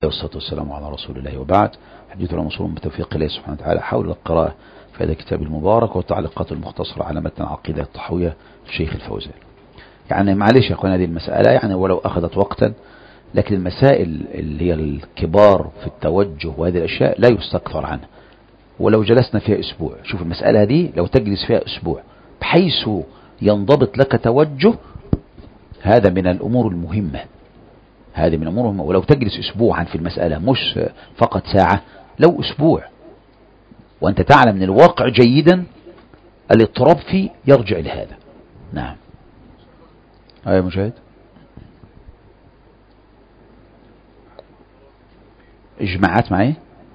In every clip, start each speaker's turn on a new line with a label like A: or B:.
A: والصلاة والسلام على رسول الله، وبعد. حديثنا موصول بتوفيق الله سبحانه وتعالى حول القراءة في هذا الكتاب المبارك والتعليقات المختصرة على متن العقيدة الطحوية للشيخ الفوزان. يعني معلش يا أخوان، هذه المسألة يعني ولو أخذت وقتا، لكن المسائل اللي هي الكبار في التوجه وهذه الأشياء لا يستكثر عنها. ولو جلسنا فيها أسبوع، شوف المسألة دي لو تجلس فيها أسبوع بحيث ينضبط لك توجه، هذا من الأمور المهمة. هذه من الأمور المهمة. ولو تجلس أسبوعا في المسألة، مش فقط ساعة، لو أسبوع وأنت تعلم من الواقع جيدا الاضطراب فيه يرجع لهذا. نعم. أيها مشاهد، إجماعات معي.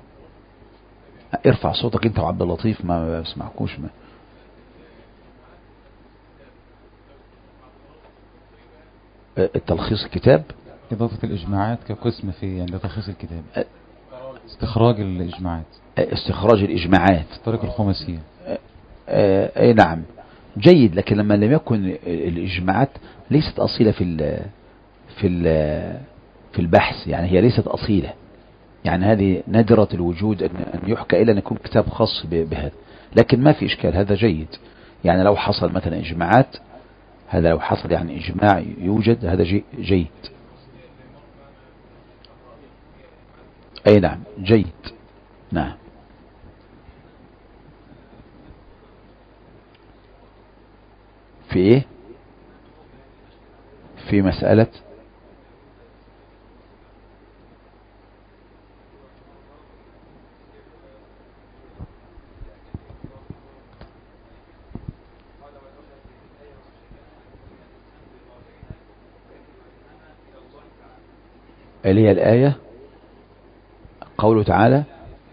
A: ارفع صوتك أنت وعبد اللطيف، ما بسمعكوش. ما التلخيص الكتاب،
B: إضافة الإجماعات كقسم في عند تلخيص الكتاب، استخراج الإجماعات،
A: استخراج الإجماعات،
B: طريق الخماسية.
A: أي نعم، جيد. لكن لما لم يكن الإجماعات ليست أصيلة في في البحث، يعني هي ليست أصيلة، يعني هذه نادرة الوجود أن يحكى إلا أن يكون كتاب خاص بهذا. لكن ما في إشكال، هذا جيد. يعني لو حصل مثلا إجماعات، هذا لو حصل يعني إجماع يوجد، هذا جيد. أي نعم، جيد. نعم. في إيه؟ في مسألة اللي هي الآية قوله تعالى،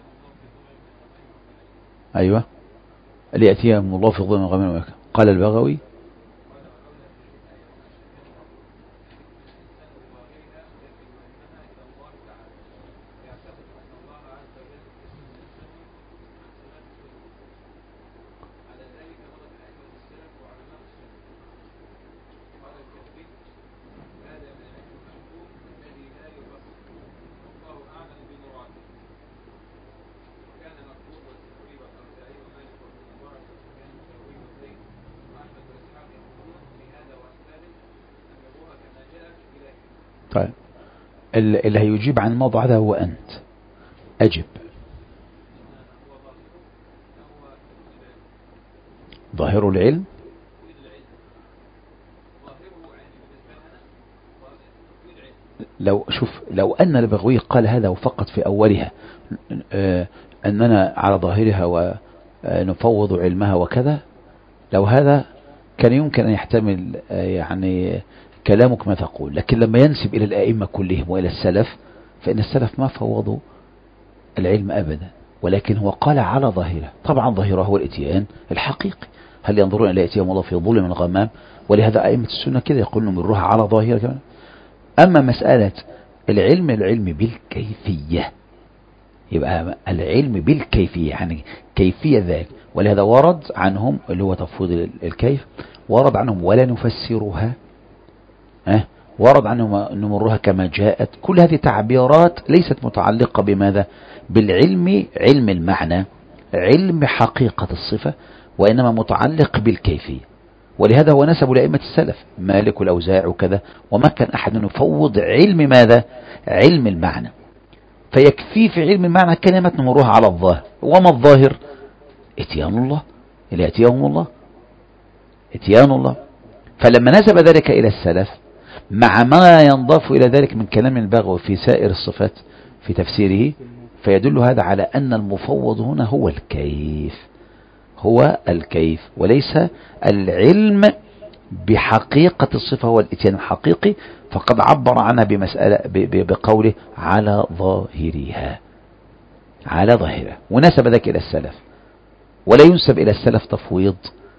A: أيوة، ليأتيهم الله في ظل غمام. قال البغوي طيب، اللي هيجيب عن الموضوع هذا هو أنت. أجب. ظاهر العلم، لو أن البغوي قال هذا وفقط في أولها، أننا على ظاهرها ونفوض علمها وكذا، لو هذا كان يمكن أن يحتمل يعني كلامك ما تقول. لكن لما ينسب إلى الآئمة كلهم وإلى السلف، فإن السلف ما فوضوا العلم أبدا، ولكن هو قال على ظاهره. طبعا ظاهره هو الاتيان الحقيقي. هل ينظرون إلى اتيان الله في ظلم من الغمام؟ ولهذا أئمة السنة كده يقولون مروها على ظاهره كمان. أما مسألة العلم بالكيفية، يبقى العلم بالكيفية يعني كيفية ذلك. ولهذا ورد عنهم اللي هو تفويض الكيف، ورد عنهم ولا نفسرها، ورد عنهم نمرها كما جاءت. كل هذه تعبيرات ليست متعلقة بماذا؟ بالعلم، علم المعنى، علم حقيقة الصفة، وإنما متعلق بالكيفية. ولهذا هو نسب لأئمة السلف مالك والأوزاع وكذا، وما كان أحد يفوض علم ماذا؟ علم المعنى. فيكفي في علم المعنى كلمة نمرها على الظاهر. وما الظاهر؟ اتيان الله، اللي يأتيهم الله، اتيان الله. فلما نسب ذلك إلى السلف مع ما ينضاف إلى ذلك من كلام البغوي في سائر الصفات في تفسيره، فيدل هذا على أن المفوض هنا هو الكيف، هو الكيف وليس العلم بحقيقة الصفة. هو الاتيان الحقيقي، فقد عبر عنها بمسألة بقوله على ظاهرها، على ظاهرها، ونسب ذلك إلى السلف. ولا ينسب إلى السلف تفويض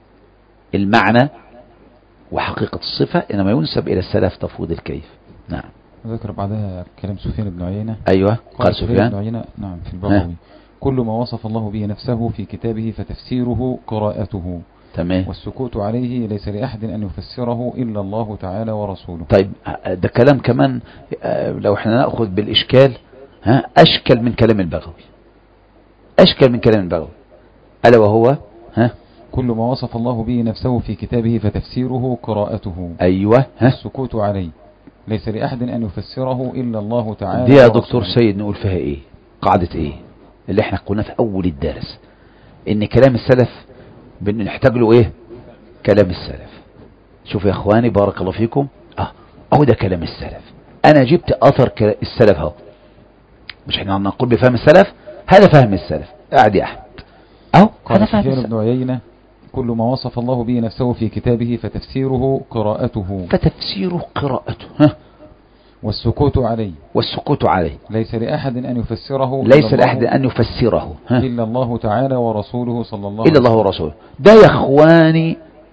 A: المعنى وحقيقة الصفة، إنما ينسب إلى السلف تفويض الكيف. نعم.
B: ذكر بعدها كلام سفيان بن عيينة.
A: أيوة، قال سفيان
B: بن عيينة نعم في البغوي: كل ما وصف الله به نفسه في كتابه فتفسيره قراءته،
A: تمام،
B: والسكوت عليه ليس لأحد أن يفسره إلا الله تعالى ورسوله.
A: طيب، ده كلام كمان. لو احنا نأخذ بالإشكال أشكل من كلام البغوي، أشكل من كلام البغوي، ألا وهو
B: كل ما وصف الله به نفسه في كتابه فتفسيره قراءته.
A: أيوة.
B: السكوت عليه ليس لأحد أن يفسره إلا الله تعالى.
A: دي يا دكتور سيد نقول فيها إيه؟ قاعدة إيه اللي احنا قلنا في أول الدرس، إن كلام السلف بنحتاج له إيه؟ كلام السلف. شوف يا إخواني بارك الله فيكم، أهو ده كلام السلف. أنا جبت أثر السلف اهو، مش احنا نقول بفهم السلف، هذا فهم السلف. قاعد يا أحمد أهو،
B: قال سفيان بن عيينة كل ما وصف الله به نفسه في كتابه فتفسيره قراءته.
A: فتفسيره قراءته.
B: والسكوت عليه.
A: والسكوت عليه
B: ليس لأحد أن يفسره.
A: ليس لأحد أن يفسره
B: إلا الله تعالى ورسوله صلى الله عليه وسلم.
A: إلا الله ورسوله. ده يا إخواني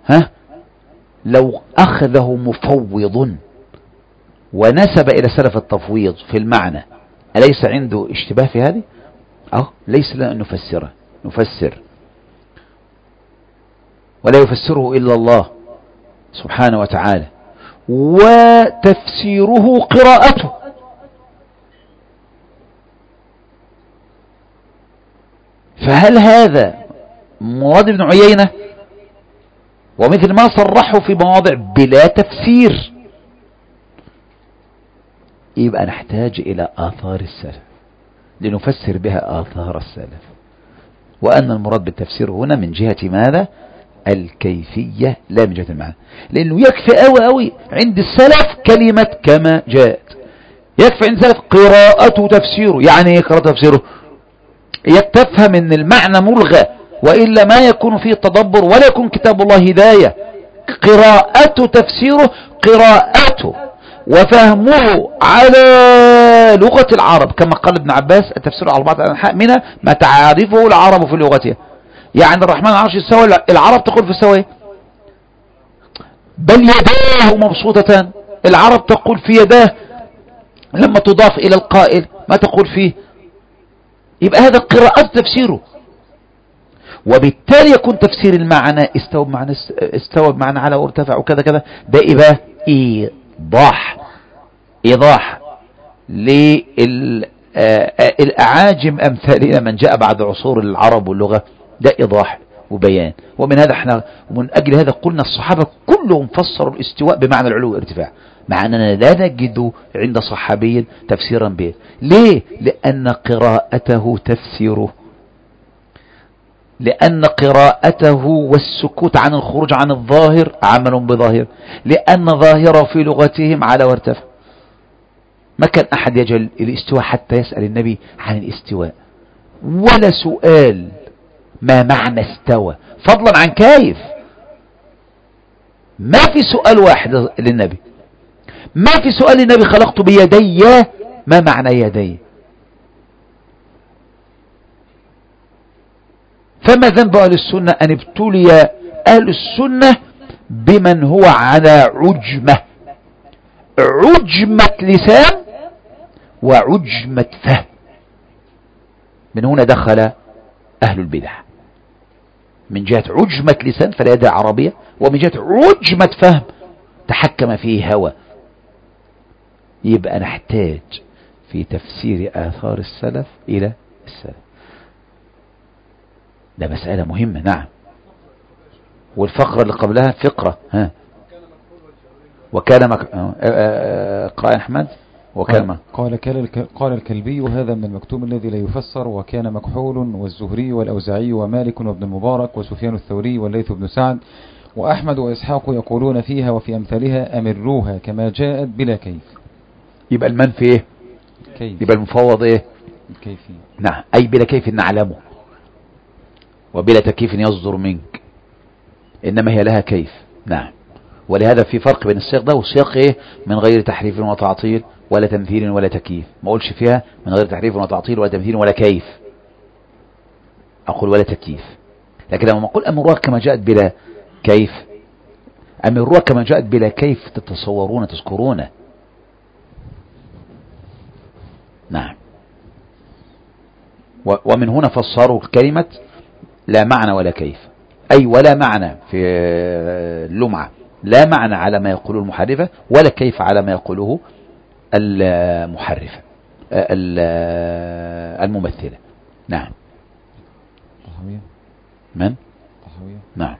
A: لو أخذه مفوض ونسب إلى سلف التفويض في المعنى، أليس عنده اشتباه في هذه؟ ليس لنا أن نفسره، نفسر ولا يفسره إلا الله سبحانه وتعالى، وتفسيره قراءته. فهل هذا مراد بن عيينة؟ ومثل ما صرحوا في مواضع بلا تفسير، يبقى نحتاج إلى آثار السلف لنفسر بها آثار السلف. وأن المراد بالتفسير هنا من جهة ماذا؟ الكيفية لا من جهة المعنى، لأنه يكفي أوي عند السلف كلمة كما جاءت، يكفي عند السلف قراءته تفسيره. يعني ايه قراءته تفسيره؟ تفهم ان المعنى ملغى، وإلا ما يكون فيه تدبر ولا يكون كتاب الله هداية. قراءته تفسيره قراءته وفهمه على لغة العرب، كما قال ابن عباس التفسير على بعض الأنحاء منها ما تعرفه العرب في لغتها. يعني الرحمن العرش استوى، العرب تقول في استوى بل يداه مبسوطتان، العرب تقول في يداه لما تضاف إلى القائل ما تقول فيه. يبقى هذا قراءة تفسيره، وبالتالي يكون تفسير المعنى استوى بمعنى على وارتفع وكذا كذا. ده يبقى إيضاح للأعاجم أمثالنا من جاء بعد عصور العرب واللغة، ده إيضاح وبيان. ومن هذا احنا ومن أجل هذا قلنا الصحابة كلهم فسروا الاستواء بمعنى العلو والارتفاع، مع أننا لا نجد عند صحابي تفسيرا به. ليه؟ لأن قراءته تفسيره، لأن قراءته والسكوت عن الخروج عن الظاهر عمل بظاهر، لأن ظاهره في لغتهم على وارتفع. ما كان أحد يجعل الاستواء حتى يسأل النبي عن الاستواء، ولا سؤال ما معنى استوى فضلا عن كيف. ما في سؤال واحد للنبي، ما في سؤال للنبي خلقت بيدي ما معنى يدي. فما ذنب أهل السنة أن ابتلي أهل السنة بمن هو على عجمة لسان وعجمة فهم. من هنا دخل أهل البدع، من جهة عجمة لسان فلا يدعي عربية، ومن جهة عجمة فهم تحكم فيه هوى. يبقى نحتاج في تفسير آثار السلف إلى السلف، ده مسألة مهمة. نعم. والفقرة اللي قبلها فقرة وكان قال أحمد
B: قال الكلبي هذا من المكتوم الذي لا يفسر، وكان مكحول والزهري والأوزاعي ومالك وابن المبارك وسفيان الثوري والليث بن سعد وأحمد وإسحاق يقولون فيها وفي أمثالها أمروها كما جاءت بلا كيف.
A: يبقى المنفي ايه؟ كيف. يبقى المفوض ايه؟
B: الكيفي.
A: نعم، أي بلا كيف نعلمه وبلا تكييف يصدر منك، إنما هي لها كيف. نعم. ولهذا في فرق بين السياق ده والسياق ايه؟ من غير تحريف وتعطيل ولا تمثيل ولا تكييف. ما اقولش فيها من غير تحريف ولا تعطيل ولا تمثيل ولا كيف، اقول ولا تكييف. لكن لما اقول امروها كما جاءت بلا كيف، امروها كما جاءت بلا كيف تتصورون تذكرون. نعم. ومن هنا فسروا كلمة لا معنى ولا كيف، أي ولا معنى في اللمعة، لا معنى على ما يقوله المحرفة ولا كيف على ما يقوله المحرفة. الممثلة. نعم.
B: طحاوية.
A: من؟
B: طحاوية.
A: نعم.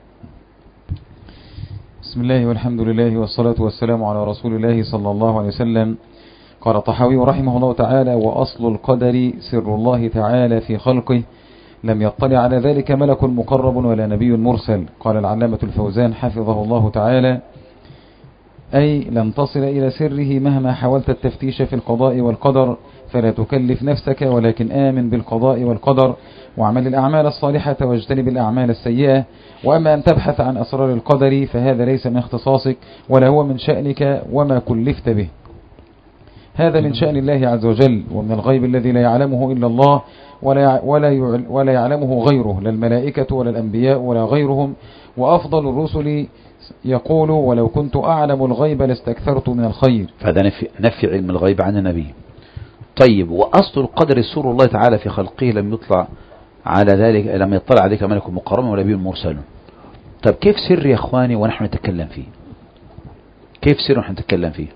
B: بسم الله والحمد لله والصلاة والسلام على رسول الله صلى الله عليه وسلم. قال طحاوي رحمه الله تعالى: وأصل القدر سر الله تعالى في خلقه، لم يطلع على ذلك ملك مقرب ولا نبي مرسل. قال العلامة الفوزان حفظه الله تعالى: أي لم تصل إلى سره مهما حاولت التفتيش في القضاء والقدر، فلا تكلف نفسك ولكن آمن بالقضاء والقدر، واعمل الأعمال الصالحة واجتنب الأعمال السيئة. وأما أن تبحث عن أسرار القدر فهذا ليس من اختصاصك ولا هو من شأنك وما كلفت به، هذا من شأن الله عز وجل ومن الغيب الذي لا يعلمه إلا الله ولا يعلمه غيره، لا الملائكة ولا الأنبياء ولا غيرهم. وأفضل الرسل يقول: ولو كنت أعلم الغيب لاستكثرت من الخير.
A: فهذا نفي علم الغيب عن النبي. طيب، وأصل القدر سر الله تعالى في خلقه، لم يطلع على ذلك، لم يطلع عليك ملك مقرب ولا نبي مرسل. طب كيف سر يا اخواني ونحن نتكلم فيه؟ كيف سر ونحن نتكلم فيه؟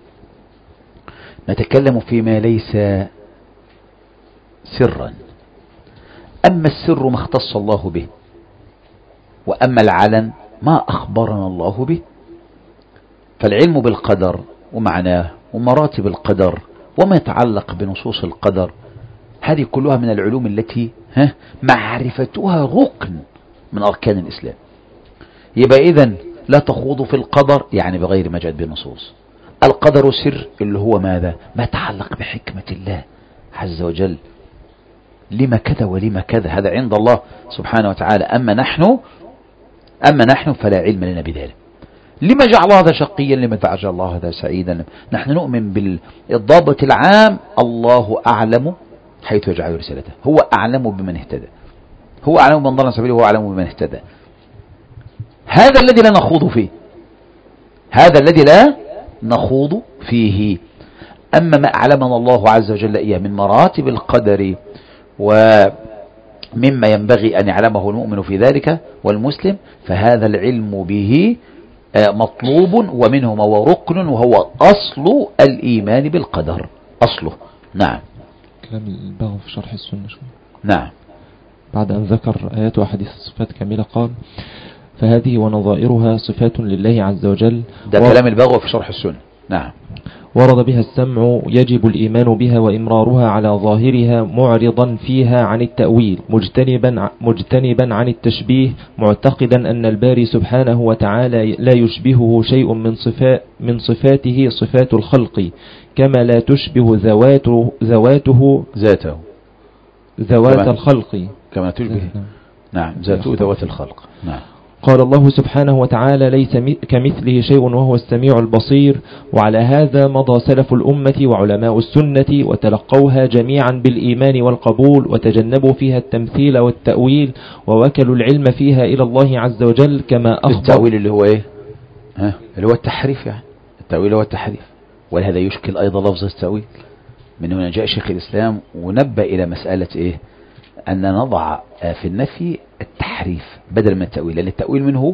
A: نتكلم فيما ليس سرا. أما السر ما اختص الله به، وأما العلن ما أخبرنا الله به. فالعلم بالقدر ومعناه ومراتب القدر وما يتعلق بنصوص القدر، هذه كلها من العلوم التي معرفتها ركن من أركان الإسلام. يبقى إذن لا تخوض في القدر يعني بغير ما جاءت بالنصوص. القدر سر اللي هو ماذا؟ ما يتعلق بحكمة الله عز وجل، لما كذا ولما كذا، هذا عند الله سبحانه وتعالى. أما نحن فلا علم لنا بذلك. لما جعل هذا شقيا، لما جعل الله هذا سعيدا. نحن نؤمن بالضابط العام: الله أعلم حيث يجعل رسالته، هو أعلم بمن اهتدى، هو أعلم بمن ضل سبيله، هو أعلم بمن اهتدى. هذا الذي لا نخوض فيه، هذا الذي لا نخوض فيه. أما ما أعلمنا الله عز وجل إياه من مراتب القدر ومما ينبغي أن يعلمه المؤمن في ذلك والمسلم، فهذا العلم به مطلوب، ومنه ما هو ركن، وهو أصل الإيمان بالقدر، أصله. نعم.
C: كلام البغوي في شرح السنة شوي.
A: نعم.
C: بعد أن ذكر آيات وحديث الصفات كاملة قال: فهذه ونظائرها صفات لله عز وجل.
A: ده كلام البغوي في شرح السنة. نعم.
C: ورد بها السمع، يجب الإيمان بها وإمرارها على ظاهرها، معرضا فيها عن التأويل، مجتنبا عن التشبيه، معتقدا أن الباري سبحانه وتعالى لا يشبهه شيء من صفاته صفات الخلق، كما لا تشبه ذوات الخلق
A: كما تشبه. نعم، ذاته ذوات الخلق. نعم.
C: قال الله سبحانه وتعالى: ليس كمثله شيء وهو السميع البصير. وعلى هذا مضى سلف الأمة وعلماء السنة، وتلقوها جميعا بالإيمان والقبول، وتجنبوا فيها التمثيل والتأويل، ووكلوا العلم فيها إلى الله عز وجل كما أخبر.
A: التأويل اللي هو إيه؟ اللي هو التحريف، يعني التأويل هو التحريف، ولهذا يشكل أيضا لفظ التأويل. من هنا جاء شيخ الإسلام ونبه إلى مسألة إيه؟ أن نضع في النفي التحريف بدل من التأويل، لأن التأويل منه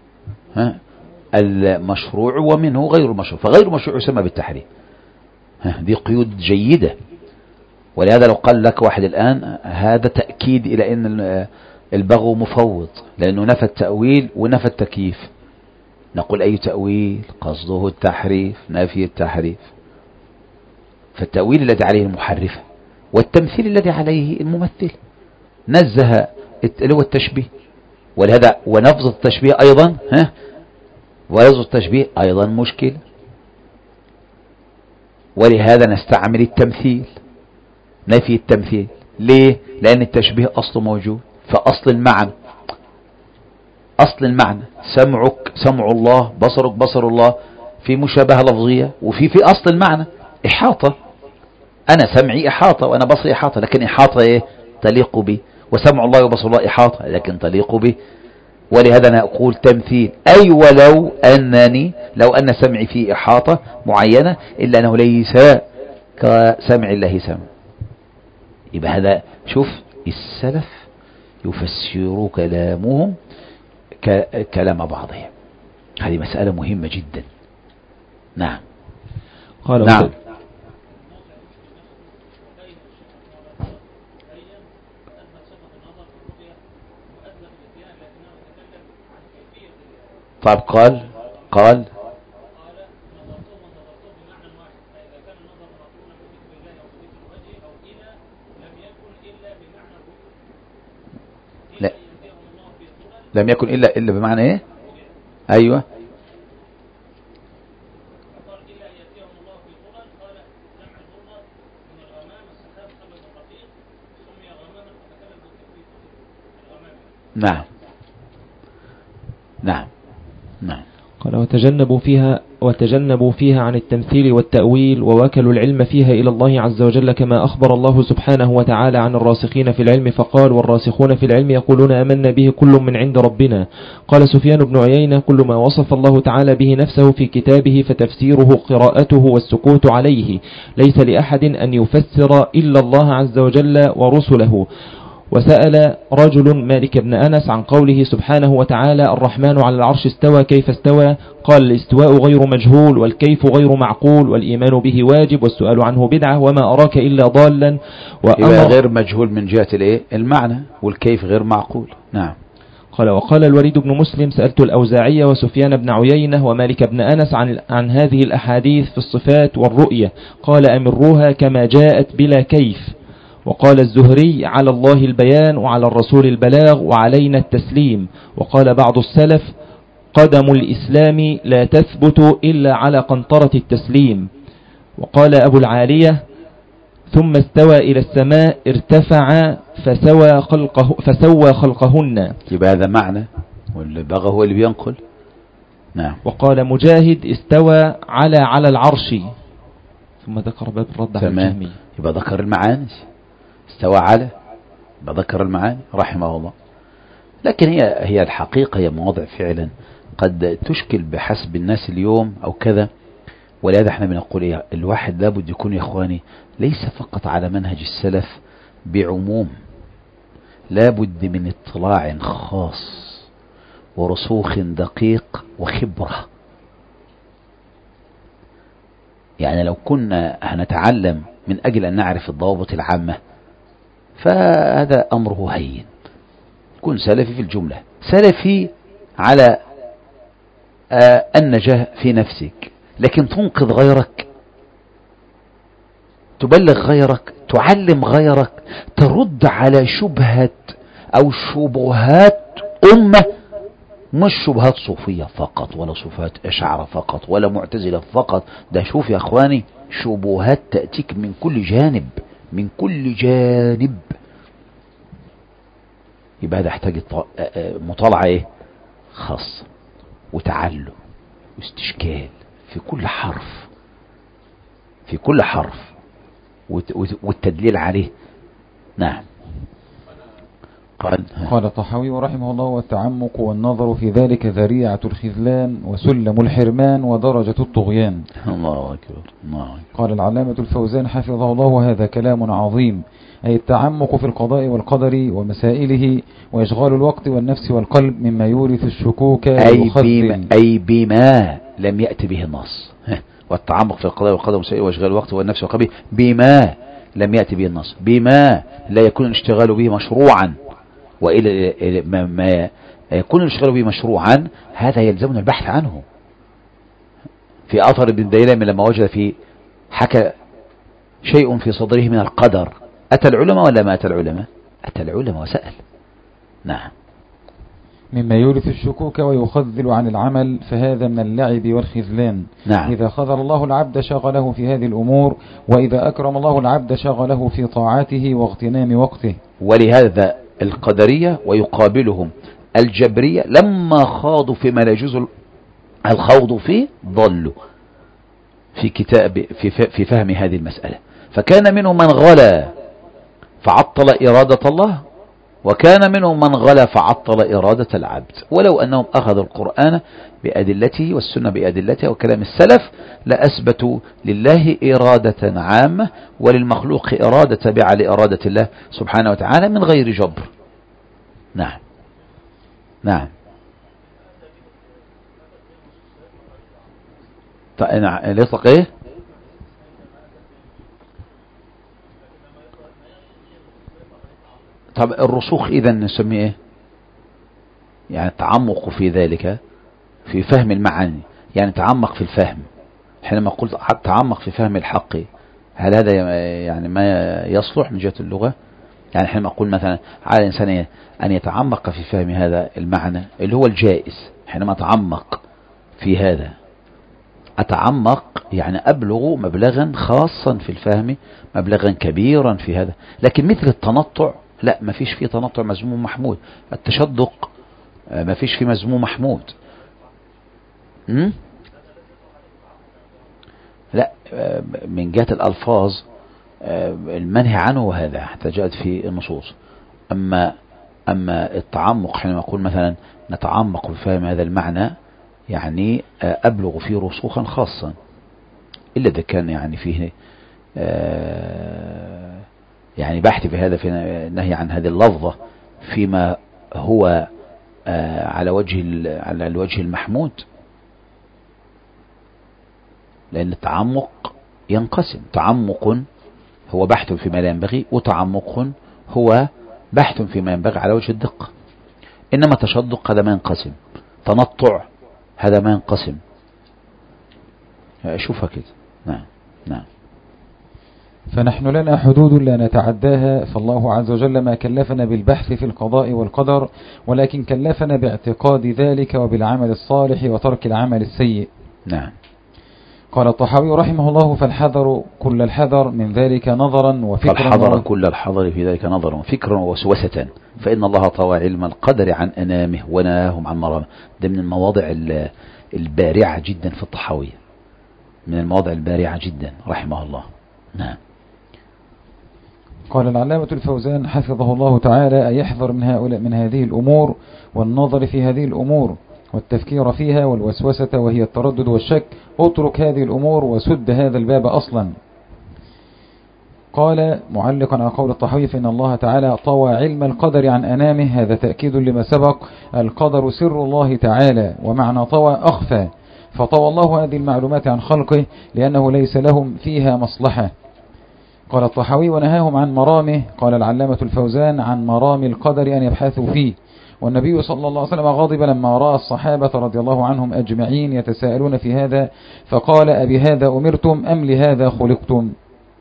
A: المشروع ومنه غير المشروع، فغير المشروع يسمى بالتحريف. دي قيود جيدة. ولهذا لو قال لك واحد الآن هذا تأكيد إلى أن البغو مفوض، لأنه نفى التأويل ونفى التكييف، نقول أي تأويل قصده التحريف، نفي التحريف. فالتأويل الذي عليه المحرفة، والتمثيل الذي عليه الممثل، نزه اللي هو التشبيه. ولهذا ونفذ التشبيه أيضا ولفظ التشبيه أيضا مشكل. ولهذا نستعمل التمثيل، نفي التمثيل. ليه؟ لأن التشبيه أصله موجود، فأصل المعنى، أصل المعنى سمعك سمع الله، بصرك بصر الله، في مشابهة لفظية، وفي أصل المعنى إحاطة. أنا سمعي إحاطة وأنا بصري إحاطة، لكن إحاطة إيه؟ تليق بي. وسمع الله وبصر الله إحاطة لكن تليق بي. ولهذا أنا أقول تمثيل، أي ولو أن سمعي فيه إحاطة معينة، إلا أنه ليس كسمع الله سمع. يبقى هذا، شوف السلف يفسر كلامهم كلام بعضهم. هذه مسألة مهمة جدا. نعم.
C: قال
A: نعم. طيب قال لا، لم يكن إلا بمعنى إيه؟ أيوة. نعم نعم نعم.
C: قال وتجنبوا فيها عن التمثيل والتأويل، ووكلوا العلم فيها إلى الله عز وجل، كما أخبر الله سبحانه وتعالى عن الراسخين في العلم فقال: والراسخون في العلم يقولون آمنا به كل من عند ربنا. قال سفيان بن عيينة: كل ما وصف الله تعالى به نفسه في كتابه فتفسيره قراءته والسكوت عليه، ليس لأحد أن يفسر إلا الله عز وجل ورسله. وسأل رجل مالك بن أنس عن قوله سبحانه وتعالى: الرحمن على العرش استوى، كيف استوى؟ قال: الاستواء غير مجهول، والكيف غير معقول، والإيمان به واجب، والسؤال عنه بدعة، وما أراك إلا ضالا.
A: يبقى غير مجهول من جهة المعنى، والكيف غير معقول. نعم.
C: قال: وقال الوليد بن مسلم: سألت الأوزاعي وسفيان بن عيينة ومالك بن أنس عن هذه الأحاديث في الصفات والرؤية، قال: أمروها كما جاءت بلا كيف. وقال الزهري: على الله البيان، وعلى الرسول البلاغ، وعلينا التسليم. وقال بعض السلف: قدم الإسلام لا تثبت إلا على قنطرة التسليم. وقال أبو العالية: ثم استوى إلى السماء ارتفع فسوى خلقهن.
A: يبقى هذا معنى، واللي بغى هو اللي بينقل. نعم.
C: وقال مجاهد: استوى على العرش. ثم ذكر باب الرد على الجهمية.
A: يبقى ذكر المعاني، استوى على، يبقى ذكر المعاني رحمه الله. لكن هي الحقيقة هي مواضع فعلا قد تشكل بحسب الناس اليوم أو كذا. ولهذا احنا بنقول الواحد لابد يكون يا إخواني ليس فقط على منهج السلف بعموم، لابد من اطلاع خاص ورسوخ دقيق وخبرة. يعني لو كنا هنتعلم من أجل أن نعرف الضوابط العامة فهذا أمره هين. كن سلفي في الجملة، سلفي على النجاة في نفسك، لكن تنقذ غيرك، تبلغ غيرك، تعلم غيرك، ترد على شبهة أو شبهات أمة، مش شبهات صوفية فقط ولا شبهات أشعر فقط ولا معتزلة فقط. ده شوف يا أخواني شبهات تأتيك من كل جانب، من كل جانب. يبقى هذا يحتاج مطالعة خاصة وتعلم واستشكال في كل حرف، في كل حرف والتدليل عليه. نعم.
B: قال الطحاوي رحمه الله: والتعمق والنظر في ذلك ذريعة الخذلان وسلم الحرمان ودرجة الطغيان.
A: الله أكبر. الله أكبر.
B: قال العلامة الفوزان حفظه الله: وهذا كلام عظيم، أي التعمق في القضاء والقدر ومسائله، وإشغال الوقت والنفس والقلب مما يورث الشكوك
A: أي بما لم يأتي به النص. والتعمق في القضاء والقدر ومسائله وإشغال الوقت والنفس والقلب بما لم يأتي به النص، بما لا يكون الاشتغال به مشروعا، وإلى ما يكون الاشتغال به مشروعا هذا يلزمنا البحث عنه. في أثر ابن ديلمي لما وجد في حكى شيء في صدره من القدر، أتى العلماء ولا ما أتى العلماء؟ أتى العلماء وسأل. نعم.
B: مما يورث الشكوك ويخذل عن العمل، فهذا من اللعب والخذلان.
A: نعم.
B: إذا خذل الله العبد شغله في هذه الأمور، وإذا أكرم الله العبد شغله في طاعته واغتنام وقته.
A: ولهذا القدرية ويقابلهم الجبرية لما خاضوا فيما لا يجوز الخوض فيه ضلوا في كتاب في فهم هذه المسألة. فكان منهم من غلا فعطل إرادة الله، وكان منهم من غلا فعطل إرادة العبد. ولو أنهم أخذوا القرآن بأدلته والسنة بأدلته وكلام السلف لأثبتوا لله إرادة عامة وللمخلوق إرادة تابعة لإرادة الله سبحانه وتعالى من غير جبر. نعم. نعم. يطلق ايه؟ طب الرسوخ اذا نسميه ايه؟ يعني التعمق في ذلك في فهم المعاني، يعني تعمق في الفهم. حينما قلت تعمق في فهم الحق، هل هذا يعني ما يصلح من جهة اللغة؟ يعني حينما أقول مثلا على الإنسان أن يتعمق في فهم هذا المعنى اللي هو الجائز، حينما أتعمق في هذا أتعمق يعني أبلغ مبلغا خاصا في الفهم، مبلغا كبيرا في هذا. لكن مثل التنطع لا، ما فيش فيه تنطع مذموم محمود. التشدق ما فيش فيه مذموم محمود. لا، من جهة الألفاظ المنهي عنه، وهذا حتى جاءت في النصوص. أما التعمق حينما أقول مثلا نتعمق في فهم هذا المعنى، يعني أبلغ فيه رسوخا خاصا، إلا إذا كان يعني فيه يعني بحث في هذا، في النهي عن هذه اللفظة فيما هو على الوجه المحمود. لأن التعمق ينقسم، تعمق هو بحث فيما لا ينبغي، وتعمق هو بحث فيما ينبغي على وجه الدقة. إنما تشدق هذا ما ينقسم، تنطع هذا ما ينقسم. شوفها كده. نعم نعم.
B: فنحن لنا حدود لا نتعداها، فالله عز وجل ما كلفنا بالبحث في القضاء والقدر، ولكن كلفنا باعتقاد ذلك وبالعمل الصالح وترك العمل السيء.
A: نعم.
B: قال الطحاوي رحمه الله: فالحذر كل الحذر من ذلك نظرا وفكرا.
A: فالحذر كل الحذر في ذلك نظرا وفكرا ووسوسة، فإن الله طوى علم القدر عن أنامه ونهاهم عن مرامه. ده من المواضع البارعة جدا في الطحاوية، من المواضع البارعة جدا رحمه الله. نعم.
B: قال العلامة الفوزان حفظه الله تعالى: أن يحذر من هذه الأمور والنظر في هذه الأمور والتفكير فيها والوسوسة وهي التردد والشك. اترك هذه الأمور وسد هذا الباب أصلا. قال معلقا على قول الطحاوي: فإن الله تعالى طوى علم القدر عن أنامه. هذا تأكيد لما سبق. القدر سر الله تعالى، ومعنى طوى أخفى، فطوى الله هذه المعلومات عن خلقه لأنه ليس لهم فيها مصلحة. قال الطحاوي: ونهاهم عن مرامه. قال العلامة الفوزان: عن مرام القدر أن يبحثوا فيه. والنبي صلى الله عليه وسلم غضب لما رأى الصحابة رضي الله عنهم أجمعين يتساءلون في هذا، فقال: أبهذا أمرتم أم لهذا خلقتم؟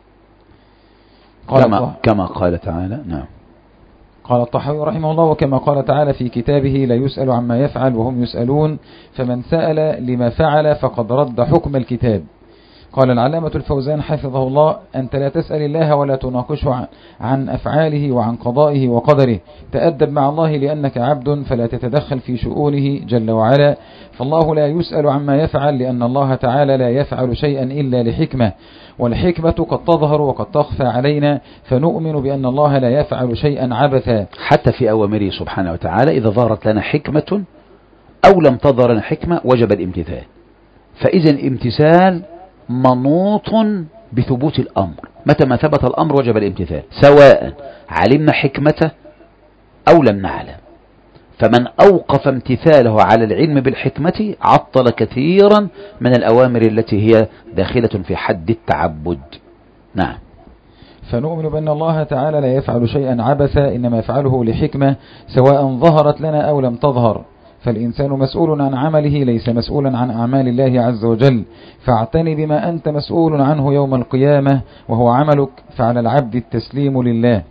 A: كما قال تعالى. نعم.
B: قال الطحاوي رحمه الله: وكما قال تعالى في كتابه: لا يسأل عما يفعل وهم يسألون، فمن سأل لما فعل فقد رد حكم الكتاب. قال العلامة الفوزان حفظه الله: أنت لا تسأل الله ولا تناقشه عن أفعاله وعن قضائه وقدره. تأدب مع الله لأنك عبد، فلا تتدخل في شؤونه جل وعلا. فالله لا يسأل عما يفعل، لأن الله تعالى لا يفعل شيئا إلا لحكمة، والحكمة قد تظهر وقد تخفى علينا، فنؤمن بأن الله لا يفعل شيئا عبثا.
A: حتى في أوامره سبحانه وتعالى إذا ظهرت لنا حكمة أو لم تظهر لنا حكمة وجب الامتثال. فإذا الامتثال منوط بثبوت الأمر، متى ما ثبت الأمر وجب الامتثال، سواء علمنا حكمته أو لم نعلم. فمن أوقف امتثاله على العلم بالحكمة عطل كثيرا من الأوامر التي هي داخلة في حد التعبد. نعم.
B: فنؤمن بأن الله تعالى لا يفعل شيئا عبثا، إنما يفعله لحكمة، سواء ظهرت لنا أو لم تظهر. فالإنسان مسؤول عن عمله، ليس مسؤولا عن أعمال الله عز وجل. فاعتني بما أنت مسؤول عنه يوم القيامة وهو عملك، فعلى العبد التسليم لله.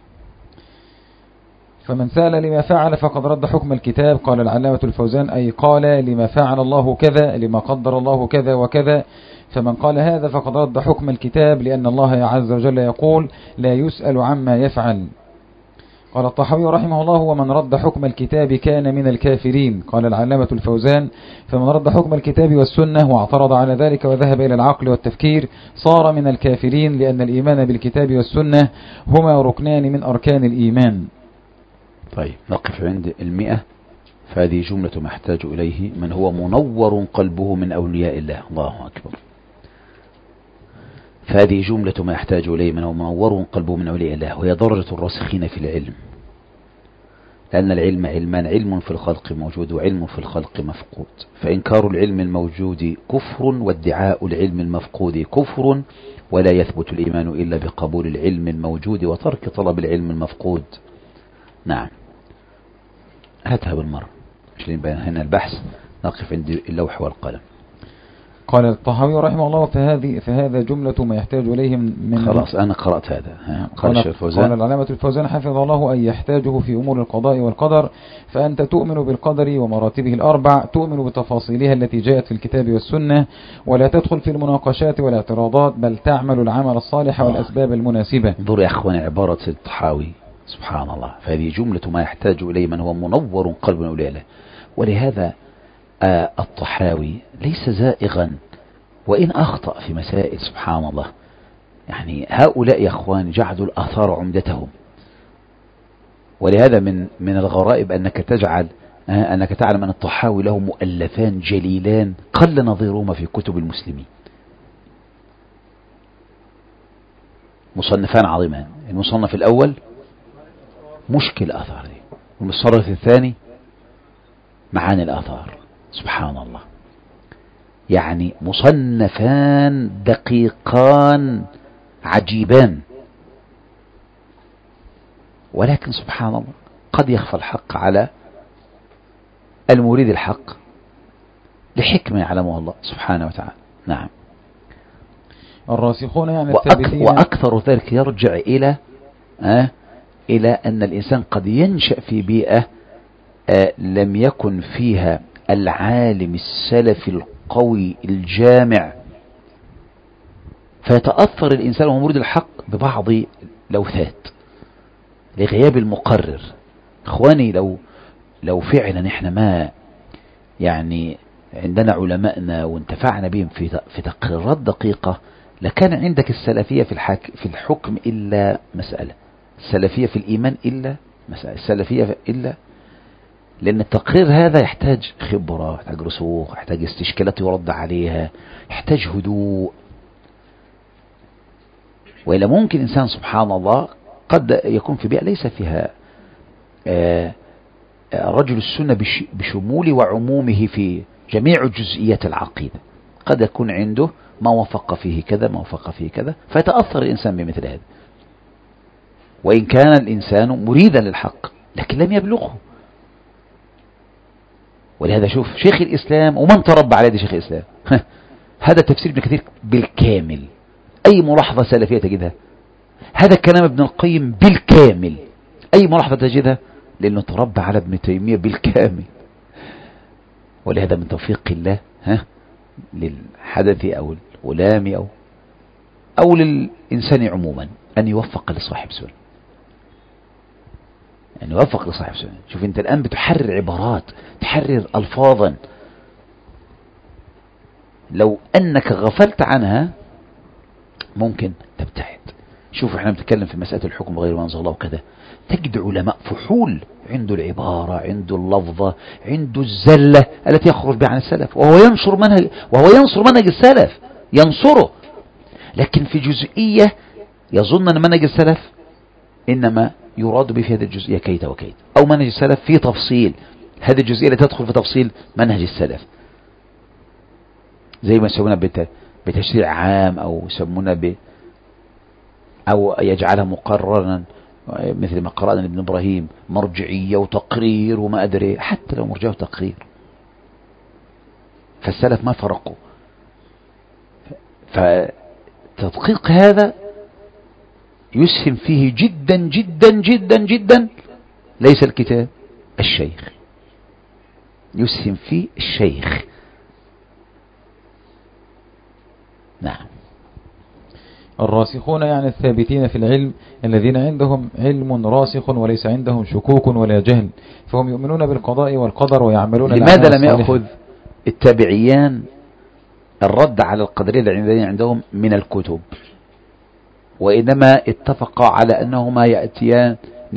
B: فمن سأل لما فعل فقد رد حكم الكتاب. قال العلامة الفوزان: أي قال لما فعل الله كذا، لما قدر الله كذا وكذا. فمن قال هذا فقد رد حكم الكتاب، لأن الله عز وجل يقول: لا يسأل عما يفعل. قال الطحاوي رحمه الله: ومن رد حكم الكتاب كان من الكافرين. قال العلامة الفوزان: فمن رد حكم الكتاب والسنة واعترض على ذلك وذهب إلى العقل والتفكير صار من الكافرين، لأن الإيمان بالكتاب والسنة هما ركنان من أركان الإيمان.
A: طيب نقف عند 100. فهذه جملة ما يحتاج إليه من هو منور قلبه من أولياء الله. الله أكبر. فهذه جملة ما يحتاج إليه من هو منور قلبه من أولياء الله، وهي درجة الراسخين في العلم. لأن العلم علمان: علم في الخلق موجود وعلم في الخلق مفقود. فإنكار العلم الموجود كفر، وادعاء العلم المفقود كفر، ولا يثبت الإيمان إلا بقبول العلم الموجود وترك طلب العلم المفقود. نعم. هاتها بالمرة عشان يبين هنا البحث نقف عند اللوح والقلم.
B: قال الطحاوي رحمه الله فهذا جملة ما يحتاج إليه من
A: خلاص أنا قرأت هذا.
B: قال العلامة الفوزان حفظ الله أن يحتاجه في أمور القضاء والقدر. فأنت تؤمن بالقدر ومراتبه الأربع، تؤمن بتفاصيلها التي جاءت في الكتاب والسنة، ولا تدخل في المناقشات والاعتراضات، بل تعمل العمل الصالح والأسباب المناسبة.
A: انظر يا أخوان عبارة الطحاوي سبحان الله، فهذه جملة ما يحتاج إليه من هو منور قلب أولياء. ولهذا الطحاوي ليس زائغا وإن أخطأ في مسائل سبحان الله. يعني هؤلاء يا أخوان جعلوا الآثار عمدتهم. ولهذا من الغرائب أنك تعلم أن الطحاوي له مؤلفان جليلان قل نظيرهما في كتب المسلمين، مصنفان عظيمان. المصنف الأول مشكل الآثار، والمصنف الثاني معاني الآثار. سبحان الله، يعني مصنفان دقيقان عجيبان. ولكن سبحان الله قد يخفى الحق على المريد الحق لحكمة يعلمها الله سبحانه وتعالى. نعم.
B: الراسخون يعني الثابتين.
A: وأكثر ذلك يرجع إلى أن الإنسان قد ينشأ في بيئة لم يكن فيها العالم السلفي القوي الجامع، فيتأثر الإنسان وهو مريد الحق ببعض لوثات لغياب المقرر. إخواني لو فعلا إحنا ما يعني عندنا علماءنا وانتفعنا بهم في تقريرات دقيقة، لكان عندك السلفية في الحكم إلا مسألة، السلفية في الإيمان إلا مسألة، السلفية إلا، لأن التقرير هذا يحتاج خبرة، يحتاج رسوخ، يحتاج استشكالات يرد عليها، يحتاج هدوء. وإلا ممكن إنسان سبحان الله قد يكون في بيئة ليس فيها رجل السنة بشمول وعمومه في جميع جزئيات العقيدة، قد يكون عنده ما وفق فيه كذا ما وفق فيه كذا، فيتأثر الإنسان بمثل هذا، وإن كان الإنسان مريدا للحق لكن لم يبلغه. ولهذا شوف شيخ الإسلام ومن تربى على يد شيخ الإسلام هذا تفسير ابن كثير بالكامل، أي ملاحظة سلفية تجدها، هذا كلام ابن القيم بالكامل، أي ملاحظة تجدها، لأنه تربى على ابن تيمية بالكامل. ولهذا من توفيق الله للحدث أو الغلام أو للإنسان عموما أن يوفق لصاحب سنة، يعني يوفق لصاحب سنة. شوف أنت الآن بتحرر عبارات، تحرر ألفاظا لو أنك غفلت عنها ممكن تبتعد. شوف احنا بنتكلم في مسألة الحكم غير ما أنزل الله وكذا، تجد علماء فحول عنده العبارة، عنده اللفظة، عنده الزلة التي يخرج بها عن السلف، وهو ينصر منهج السلف، ينصره، لكن في جزئية يظن أن منهج السلف إنما يراد به في هذه الجزئية كيت وكيت، أو منهج السلف في تفصيل هذه الجزئية التي تدخل في تفصيل منهج السلف، زي ما يسمونها بتشريع عام، أو يسمونها أو يجعلها مقررا، مثل ما قرأنا لابن إبراهيم مرجعية وتقرير وما أدري، حتى لو مرجعية وتقرير فالسلف ما فرقوا. فتدقيق هذا يسهم فيه جدا جدا جدا جدا ليس الكتاب، الشيخ يسهم فيه الشيخ. نعم.
B: الراسخون يعني الثابتين في العلم، الذين عندهم علم راسخ وليس عندهم شكوك ولا جهل، فهم يؤمنون بالقضاء والقدر ويعملون.
A: لماذا لم يأخذ التابعيان الرد على القدرية الذين عندهم من الكتب، وإنما اتفقا على أنهما يأتيان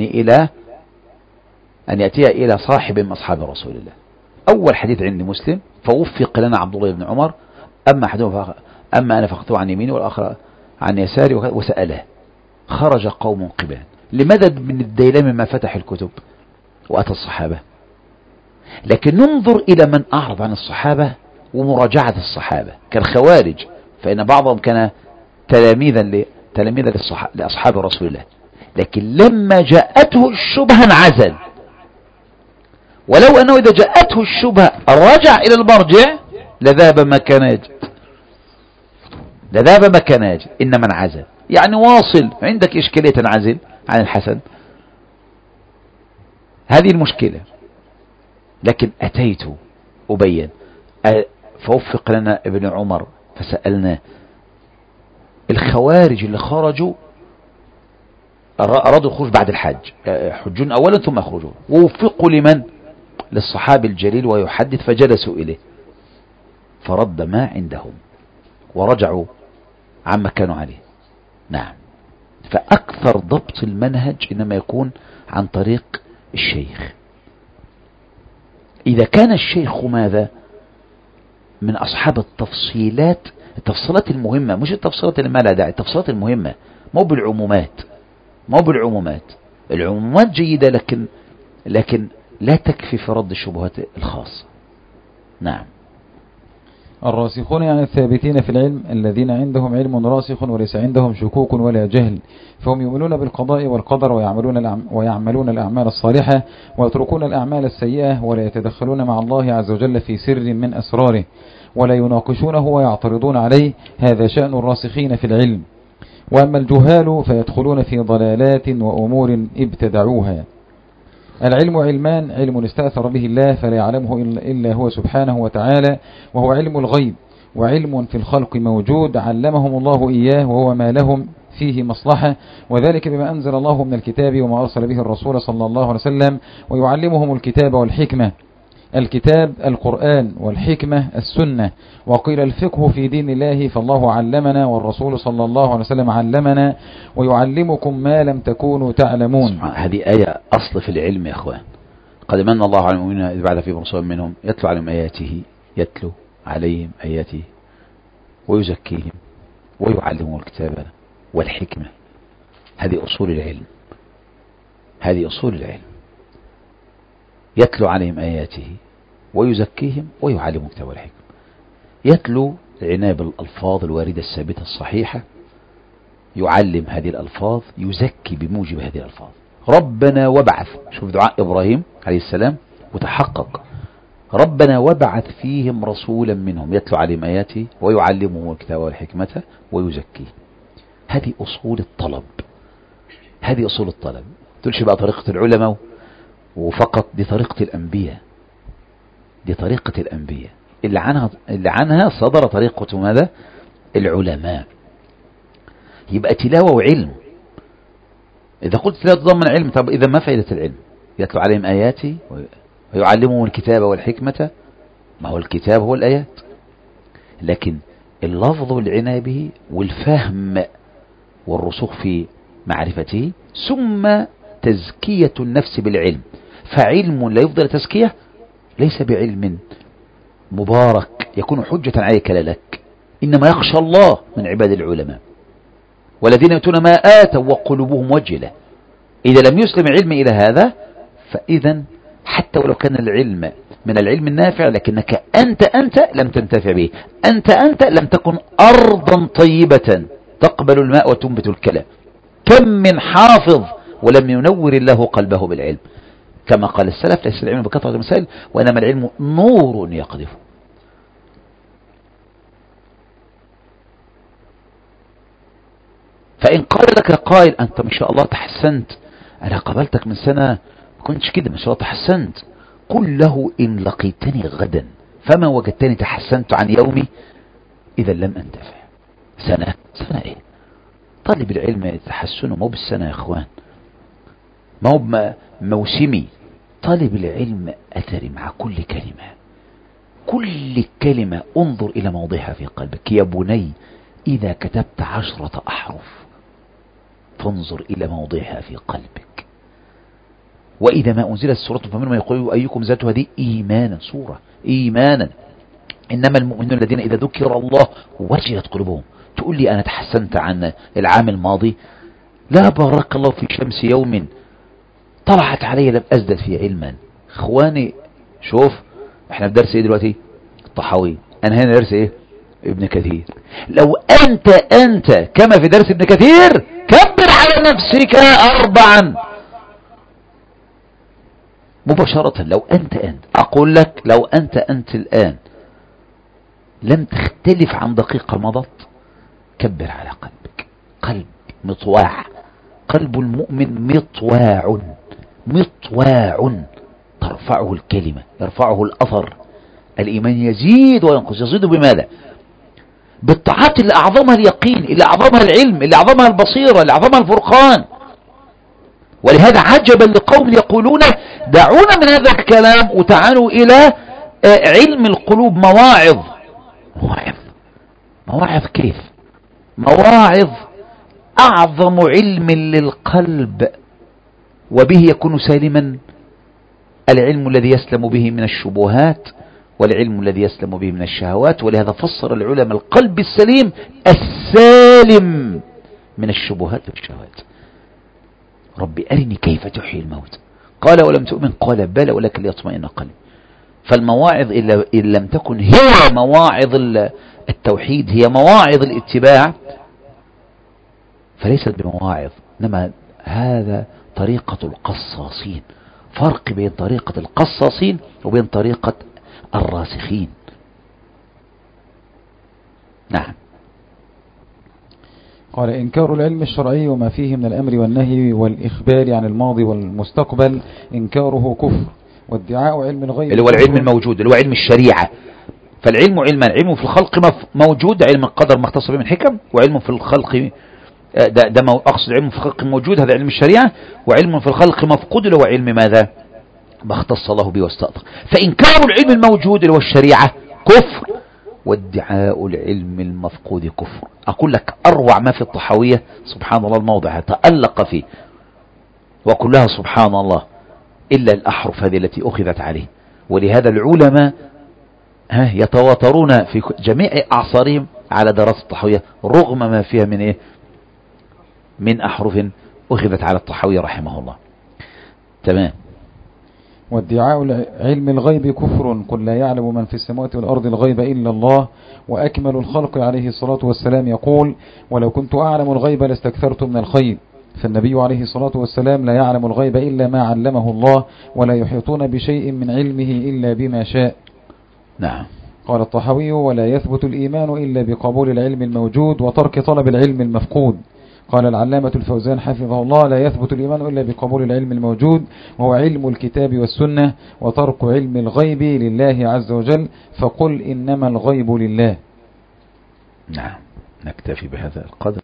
A: إلى صاحب من أصحاب رسول الله؟ أول حديث عند مسلم فوفق لنا عبد الله بن عمر، أما أنا فأخذته عن يميني والآخر عن يساري وسأله، خرج قوم قبان. لماذا ابن الديلمي ما فتح الكتب وأتى الصحابة؟ لكن ننظر إلى من أعرض عن الصحابة ومراجعة الصحابة كالخوارج، فإن بعضهم كان تلاميذا لأصحاب رسول الله، لكن لما جاءته الشبهة انعزل ولو أنه إذا جاءته الشبهة رجع إلى المرجع لذهب ما كان يجد، لذهب ما كان يجد. إنما انعزل يعني واصل، عندك إشكالية تنعزل عن الحسن، هذه المشكلة. لكن أتيت أبين، فوفق لنا ابن عمر فسألنا الخوارج اللي خرجوا أرادوا الخروج بعد الحج، حجون أولا ثم يخرجون، ووفقوا لمن؟ للصحابي الجليل ويحدث، فجلسوا إليه فرد ما عندهم ورجعوا عما كانوا عليه. نعم. فأكثر ضبط المنهج إنما يكون عن طريق الشيخ. إذا كان الشيخ ماذا؟ من أصحاب التفصيلات المهمة، مش التفصيلات اللي ما لها داعي، التفصيلات المهمة، مو بالعمومات. العمومات جيدة لكن لا تكفي في رد الشبهات الخاصة. نعم.
B: الراسخون يعني الثابتين في العلم الذين عندهم علم راسخ وليس عندهم شكوك ولا جهل، فهم يؤمنون بالقضاء والقدر ويعملون الأعمال الصالحة ويتركون الأعمال السيئة، ولا يتدخلون مع الله عز وجل في سر من أسراره، ولا يناقشونه ويعترضون عليه. هذا شأن الراسخين في العلم. وأما الجهال فيدخلون في ضلالات وأمور ابتدعوها. العلم علمان: علم استأثر به الله فلا يعلمه إلا هو سبحانه وتعالى وهو علم الغيب، وعلم في الخلق موجود علمهم الله إياه وهو ما لهم فيه مصلحة، وذلك بما أنزل الله من الكتاب وما أرسل به الرسول صلى الله عليه وسلم، ويعلمهم الكتاب والحكمة. الكتاب القرآن، والحكمة السنة. وقيل الفقه في دين الله، فالله علمنا والرسول صلى الله عليه وسلم علمنا، ويعلمكم ما لم تكونوا تعلمون.
A: هذه آية أصل في العلم يا أخوان. قد من الله على المؤمنين إذ بعث فيهم رسولا منهم يتلو عليهم آياته ويزكيهم ويعلمهم الكتاب والحكمة. هذه أصول العلم. يتلو عليهم آياته ويزكيهم ويعلمهم الكتاب والحكمة. يتلو عناية بالألفاظ الواردة الثابتة الصحيحة، يعلم هذه الألفاظ، يزكي بموجب هذه الألفاظ. ربنا وابعث، شوف دعاء إبراهيم عليه السلام وتحقق، ربنا وابعث فيهم رسولا منهم يتلو عليهم آياته ويعلمهم الكتاب والحكمة ويزكيه. هذه أصول الطلب. تلش بقى طريقة العلماء وفقط، دي طريقة الأنبياء اللي عنها صدر طريقة ماذا؟ العلماء. يبقى تلاوة وعلم. إذا قلت تلاوة تضمن علم، طب إذا ما فائدة العلم؟ يتلو عليهم آياتي ويعلمهم الكتاب والحكمة، ما هو الكتاب هو الآيات، لكن اللفظ والعناية به والفهم والرسوخ في معرفته، ثم تزكية النفس بالعلم. فعلم لا يفضل تزكية ليس بعلم مبارك يكون حجة عليك لا لك، إنما يخشى الله من عباد العلماء والذين يؤتون ما آتوا وقلوبهم وجلة. إذا لم يسلم العلم إلى هذا، فإذا حتى ولو كان العلم من العلم النافع، لكنك أنت لم تنتفع به، أنت لم تكن أرضا طيبة تقبل الماء وتنبت الكلى. كم من حافظ ولم ينور الله قلبه بالعلم، كما قال السلف: ليس العلم بكثرة المسائل وإنما العلم نور يقذف. فإن قال لك قائل: أنت ما شاء الله تحسنت، أنا قابلتك من سنة ما كنتش كده، ما شاء الله تحسنت، قل له: إن لقيتني غدا فما وجدتني تحسنت عن يومي إذا لم أنتفع. سنة إيه؟ طالب العلم تحسنه مو بالسنة يا إخوان، مو موسمي. طالب العلم أثري مع كل كلمة انظر إلى موضعها في قلبك. يا بني إذا كتبت 10 أحرف فانظر إلى موضعها في قلبك. وإذا ما أنزلت سورة فمنهم يقول أيكم ذات هذه إيمانا إنما المؤمنون الذين إذا ذكر الله وجلت قلوبهم. تقول لي أنا تحسنت عن العام الماضي؟ لا، بارك الله في شمس يوم طلعت علي لم أزدد في علما. إخواني شوف، احنا بدرس ايه دلوقتي؟ الطحاوي. أنا هنا درس ايه؟ ابن كثير. لو أنت كما في درس ابن كثير كبر على نفسك 4. مباشرة. لو أنت أقول لك لو أنت الآن لم تختلف عن دقيقة مضت، كبر على قلبك. قلب مطواع، قلب المؤمن مطواع ترفعه الكلمة، يرفعه الأثر. الإيمان يزيد وينقص. يزيد بماذا؟ بالطاعات اللي أعظمها اليقين، اللي أعظمها العلم، اللي أعظمها البصيرة، اللي أعظمها الفرقان. ولهذا عجبا لقوم يقولون دعونا من هذا الكلام وتعالوا إلى علم القلوب. مواعظ كيف؟ مواعظ أعظم علم للقلب، وبه يكون سالما العلم الذي يسلم به من الشبهات، والعلم الذي يسلم به من الشهوات. ولهذا فسر العلماء القلب السليم السالم من الشبهات والشهوات. ربي أرني كيف تحيي الموت، قال ولم تؤمن، قال بلى ولكن ليطمئن قلبي. فالمواعظ إن لم تكن هي مواعظ التوحيد، هي مواعظ الاتباع، فليست بمواعظ، إنما هذا طريقة القصاصين. فرق بين طريقة القصاصين وبين طريقة الراسخين. نعم.
B: قال إنكار العلم الشرعي وما فيه من الأمر والنهي والإخبار عن الماضي والمستقبل إنكاره كفر، وادعاء علم الغيب
A: اللي هو العلم الموجود، اللي هو علم الشريعة. فالعلم علم في الخلق موجود، علم القدر ما اختص به من حكم، وعلم في الخلق ده أقصد علم في الخلق موجود، هذا علم الشريعة. وعلم في الخلق مفقود، اللي هو علم ماذا؟ ما اختص الله به واستأثر. فإنكار العلم الموجود اللي هو الشريعة كفر، وادعاء العلم المفقود كفر. أقول لك أروع ما في الطحاوية، سبحان الله، الموضع تألق فيه وكلها سبحان الله إلا الأحرف هذه التي أخذت عليه. ولهذا العلماء يتواترون في جميع أعصارهم على دراسة الطحاوية، رغم ما فيها من من أحرف أخذت على الطحاوية رحمه الله. تمام.
B: وادعاء علم الغيب كفر، قل لا يعلم من في السماوات والأرض الغيب إلا الله. وأكمل الخلق عليه الصلاة والسلام يقول ولو كنت أعلم الغيب لاستكثرت من الخير. فالنبي عليه الصلاة والسلام لا يعلم الغيب إلا ما علمه الله، ولا يحيطون بشيء من علمه إلا بما شاء.
A: نعم.
B: قال الطحاوي ولا يثبت الإيمان إلا بقبول العلم الموجود وترك طلب العلم المفقود. قال العلامة الفوزان حفظه الله لا يثبت الإيمان إلا بقبول العلم الموجود، وهو علم الكتاب والسنة، وترك علم الغيب لله عز وجل، فقل إنما الغيب لله.
A: نعم. نكتفي بهذا القدر.